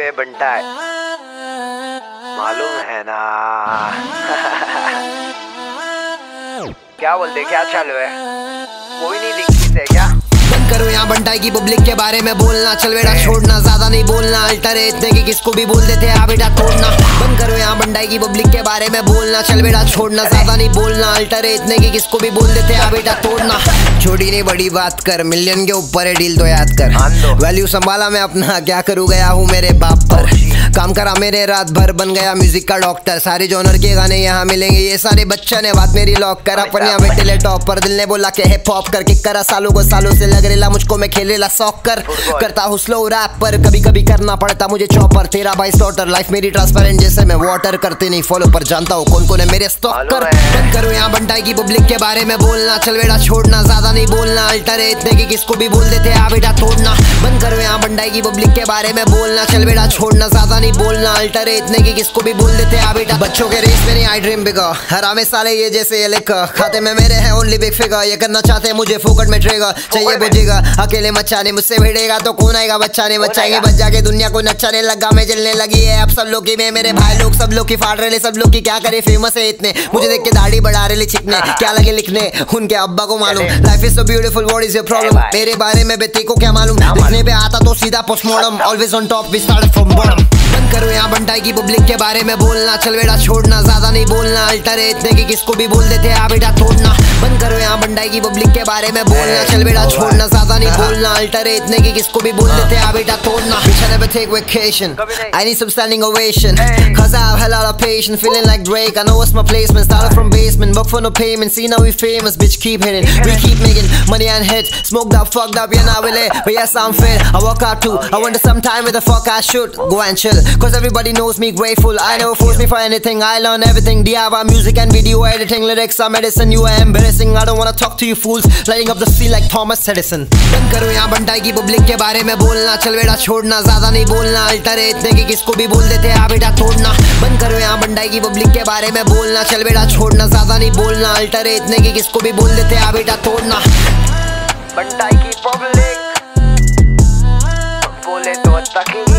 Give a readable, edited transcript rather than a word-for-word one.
ये बंटा है, मालूम है ना। क्या बोलते, क्या चालू है? कोई नहीं दिखती है क्या? बंद करो यहाँ बंटाई की पब्लिक के बारे में बोलना, चल बेटा छोड़ना, ज्यादा नहीं बोलना, अल्टर है इतने कि किसको भी बोल देते आ बेटा तोड़ना। बंद करो यहाँ बंटाई की पब्लिक के बारे में बोलना, चल बेटा छोड़ना, ज्यादा नहीं बोलना, अल्टर है इतने कि किसको भी बोल देते आ बेटा तोड़ना। छोटी नहीं बड़ी बात कर, मिलियन के ऊपर है डील तो याद कर, वैल्यू संभाला मैं अपना, क्या करूँ गया हूँ मेरे बाप पर, काम करा मेरे रात भर, बन गया म्यूजिक का डॉक्टर, सारे जॉनर के गाने यहाँ मिलेंगे, ये सारे बच्चा ने बात मेरी लॉक कर, अपन यहाँ बैठे ले टॉप पर, दिल ने बोला के हिप हॉप करके करा सालों को, सालों से लग रेला मुझको, मैं खेलेला सॉकर, करता हूँ स्लो रैप पर, कभी कभी करना पड़ता मुझे चॉपर, तेरा भाई स्लॉटर, लाइफ मेरी ट्रांसपेरेंट जैसे मैं वाटर, करते नहीं फॉलो पर जानता हूँ कौन कौन है मेरे स्टॉकर। बंद करो यहाँ बंटाई की पब्लिक के बारे में बोलना, चल बेटा छोड़ना, ज्यादा नहीं बोलना, अल्टर है इतने कि किसको भी बोल देते आ बेटा तोड़ना। बंद करो यहाँ बंटाई की पब्लिक के बारे में बोलना, चल बेटा छोड़ना, ज्यादा नहीं बोलना, अल्टर है इतने कि किसको भी बोल देते आ बेटा। बच्चों के रेस में नहीं आई ड्रीम बिगर, हरामे साले ये जैसे ये लिखा, खाते में मेरे हैं ओनली बिग फिगर, ये करना चाहते हैं मुझे फोकट में ट्रेगर, चाहिए बुझेगा अकेले मचाने, मुझसे भिड़ेगा तो कौन आएगा बच्चाने, बच्चाएंगे बच जाके दुनिया को नचाने लगा, मैं जलने लगी है अब सब लोग की, मैं मेरे भाई लोग सब लोग की फाड़ रहे, सब लोग की क्या करे, फेमस है इतने, मुझे देख के दाढ़ी बढ़ा रहे चिकने, क्या लगे लिखने उनके अब्बा को मालूम, life is so beautiful what is your problem, मेरे बारे में बेटे को क्या मालूम, लिखने पे आता तो सीधा postmortem, always on top we start from bottom. बंद करो यहाँ बंटाई की पब्लिक के बारे में बोलना, चल बेटा छोड़ना, ज्यादा नहीं बोलना, अल्टर है इतने कि किसको भी बोल देते आ बेटा तोड़ना। बंद करो यहाँ बंटाई की पब्लिक के बारे में बोलना, चल बेटा छोड़ना, ज्यादा नहीं बोलना, अल्टर है इतने कि किसको भी बोल देते आ बेटा तोड़ना। Bitch, I never take vacation, I need some standing ovation, cause I have a lot of patience, feeling like Drake, I know what's my placement, started from basement, work for no payment, see now we famous, bitch keep hitting, we keep making money and hits, smoked up, fucked up, yeah now we lit, but yes I'm fit, I work out too, I wonder sometime where the fuck I should go and chill, cause everybody knows me grateful, I never force me for anything, I learn everything, DIY music and video editing, lyrics are medicine, you are embarrassing, I don't wanna talk to you fools, lighting up the scene like Thomas Edison। बंद करो यहाँ बंटाई की public के बारे में बोलना, चल बेटा छोड़ना, ज्यादा नहीं बोलना, अल्टर है इतने कि किसको भी बोल देते आ बेटा तोड़ना। बंद करो यहाँ बंटाई की पब्लिक के बारे में बोलना, चल बेटा छोड़ना, ज्यादा नहीं बोलना, अल्टर है इतने कि किसको भी बोल देते आ बेटा तोड़ना। बंटाई की पब्लिक बोले तो तक